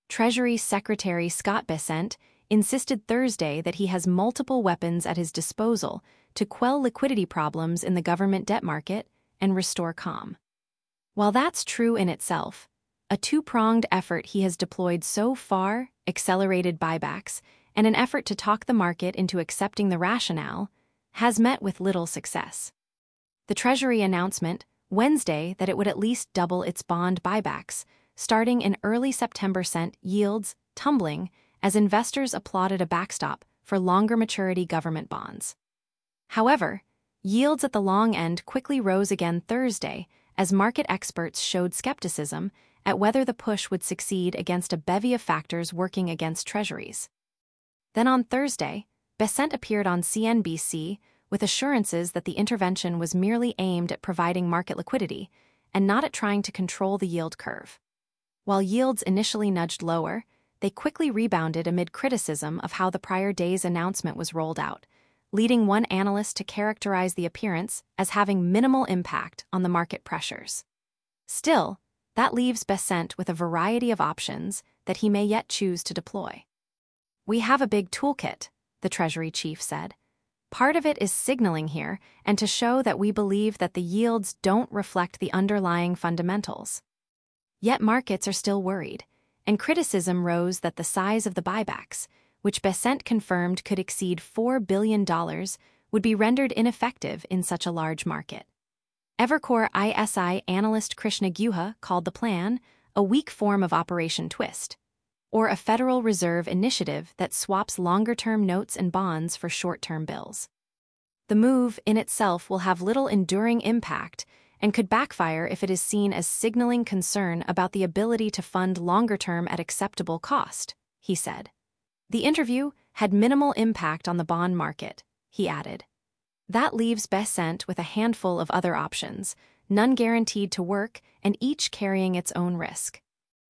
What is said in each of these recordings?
Treasury Secretary Scott Bessent insisted Thursday that he has multiple weapons at his disposal to quell liquidity problems in the government debt market and restore calm. While that's true in itself, a two-pronged effort he has deployed so far, accelerated buybacks, and an effort to talk the market into accepting the rationale, has met with little success. The Treasury announcement Wednesday that it would at least double its bond buybacks, starting in early September, sent yields tumbling as investors applauded a backstop for longer maturity government bonds. However, yields at the long end quickly rose again Thursday as market experts showed skepticism at whether the push would succeed against a bevy of factors working against treasuries. Then on Thursday, Bessent appeared on CNBC with assurances that the intervention was merely aimed at providing market liquidity and not at trying to control the yield curve. While yields initially nudged lower, they quickly rebounded amid criticism of how the prior day's announcement was rolled out, leading one analyst to characterize the appearance as having minimal impact on the market pressures. Still, that leaves Bessent with a variety of options that he may yet choose to deploy. "We have a big toolkit," the Treasury chief said. "Part of it is signaling here and to show that we believe that the yields don't reflect the underlying fundamentals." Yet markets are still worried, and criticism rose that the size of the buybacks, which Bessent confirmed could exceed $4 billion, would be rendered ineffective in such a large market. Evercore ISI analyst Krishna Guha called the plan a weak form of Operation Twist, or a Federal Reserve initiative that swaps longer-term notes and bonds for short-term bills. The move in itself will have little enduring impact and could backfire if it is seen as signaling concern about the ability to fund longer-term at acceptable cost, he said. The interview had minimal impact on the bond market, he added. That leaves Bessent with a handful of other options, none guaranteed to work and each carrying its own risk.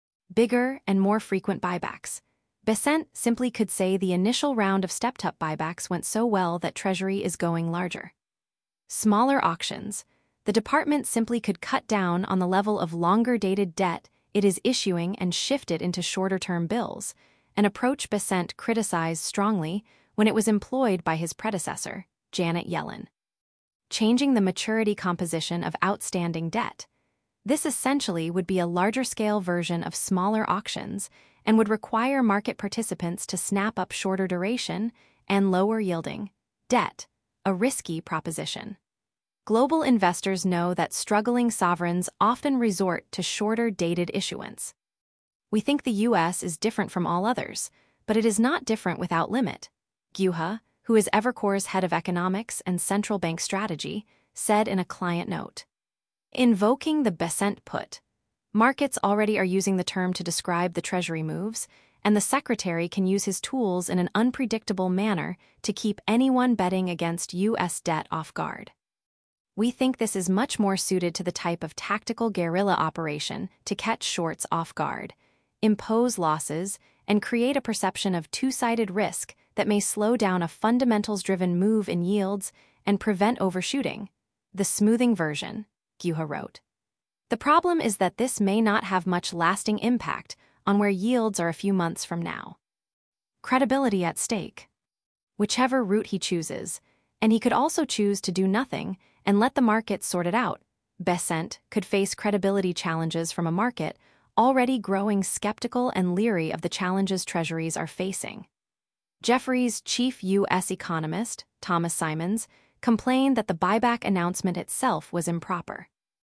Bigger and more frequent buybacks. Bessent simply could say the initial round of stepped-up buybacks went so well that Treasury is going larger. Smaller auctions. The department simply could cut down on the level of longer-dated debt it is issuing and shift it into shorter-term bills, an approach Bessent criticized strongly when it was employed by his predecessor, Janet Yellen. Changing the maturity composition of outstanding debt. This essentially would be a larger-scale version of smaller auctions and would require market participants to snap up shorter duration and lower-yielding debt, a risky proposition. Global investors know that struggling sovereigns often resort to shorter-dated issuance. "We think the U.S. is different from all others, but it is not different without limit," Guha, who is Evercore's head of economics and central bank strategy, said in a client note. Invoking the Bessent put. Markets already are using the term to describe the Treasury moves, and the Secretary can use his tools in an unpredictable manner to keep anyone betting against U.S. debt off guard. "We think this is much more suited to the type of tactical guerrilla operation to catch shorts off guard, impose losses, and create a perception of two-sided risk that may slow down a fundamentals-driven move in yields and prevent overshooting. The smoothing version," Guha wrote. "The problem is that this may not have much lasting impact on where yields are a few months from now. Credibility at stake. Whichever route he chooses, and he could also choose to do nothing and let the market sort it out, Bessent could face credibility challenges from a market already growing skeptical and leery of the challenges treasuries are facing." Jefferies' chief U.S. economist, Thomas Simons, complained that the buyback announcement itself was improper.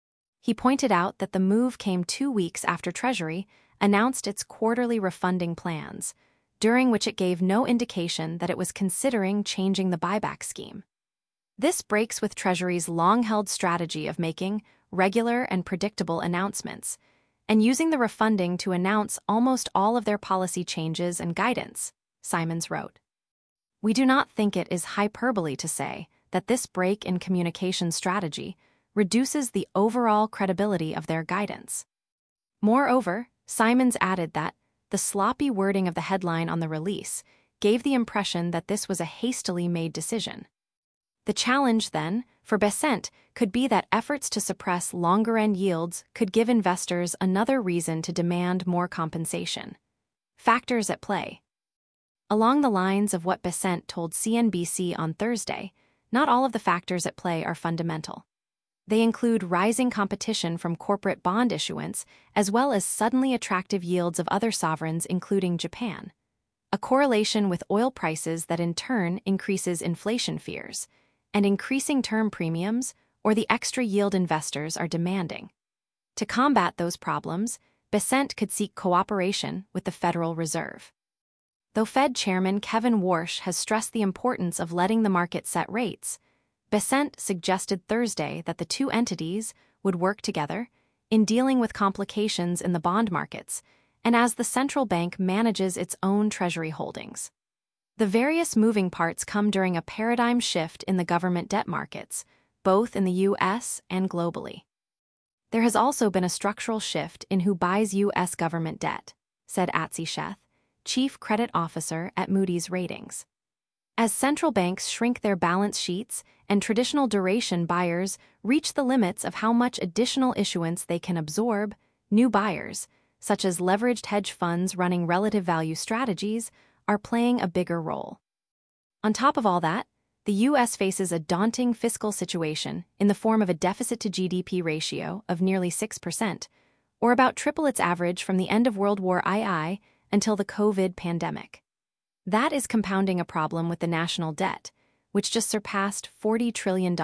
He pointed out that the move came 2 weeks after Treasury announced its quarterly refunding plans, during which it gave no indication that it was considering changing the buyback scheme. This breaks with Treasury's long-held strategy of making regular and predictable announcements, and using the refunding to announce almost all of their policy changes and guidance, Simons wrote. "We do not think it is hyperbole to say that this break in communication strategy reduces the overall credibility of their guidance." Moreover, Simons added that the sloppy wording of the headline on the release gave the impression that this was a hastily made decision. The challenge, then, for Bessent could be that efforts to suppress longer-end yields could give investors another reason to demand more compensation. Factors at play. Along the lines of what Bessent told CNBC on Thursday, not all of the factors at play are fundamental. They include rising competition from corporate bond issuance, as well as suddenly attractive yields of other sovereigns, including Japan, a correlation with oil prices that in turn increases inflation fears, and increasing term premiums or the extra yield investors are demanding. To combat those problems, Bessent could seek cooperation with the Federal Reserve. Though Fed Chairman Kevin Warsh has stressed the importance of letting the market set rates, Bessent suggested Thursday that the two entities would work together in dealing with complications in the bond markets and as the central bank manages its own treasury holdings. The various moving parts come during a paradigm shift in the government debt markets, both in the U.S. and globally. There has also been a structural shift in who buys U.S. government debt, said Atsy Sheth, Chief Credit Officer at Moody's Ratings. As central banks shrink their balance sheets and traditional duration buyers reach the limits of how much additional issuance they can absorb, new buyers, such as leveraged hedge funds running relative value strategies, are playing a bigger role. On top of all that, the U.S. faces a daunting fiscal situation in the form of a deficit-to-GDP ratio of nearly 6%, or about triple its average from the end of World War II until the COVID pandemic. That is compounding a problem with the national debt, which just surpassed $40 trillion.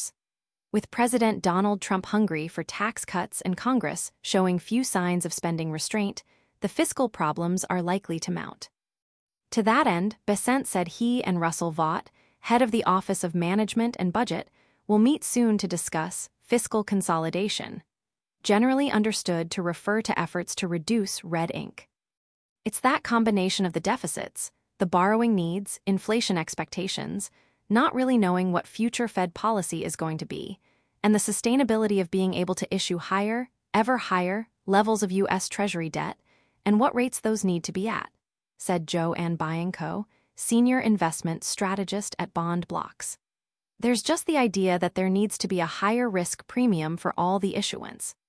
With President Donald Trump hungry for tax cuts and Congress showing few signs of spending restraint, the fiscal problems are likely to mount. To that end, Bessent said he and Russell Vought, head of the Office of Management and Budget, will meet soon to discuss fiscal consolidation, generally understood to refer to efforts to reduce red ink. It's that combination of the deficits, the borrowing needs, inflation expectations, not really knowing what future Fed policy is going to be, and the sustainability of being able to issue higher, ever higher, levels of U.S. Treasury debt, and what rates those need to be at, said Joanne Bianco, senior investment strategist at Bond Blocks. There's just the idea that there needs to be a higher risk premium for all the issuance.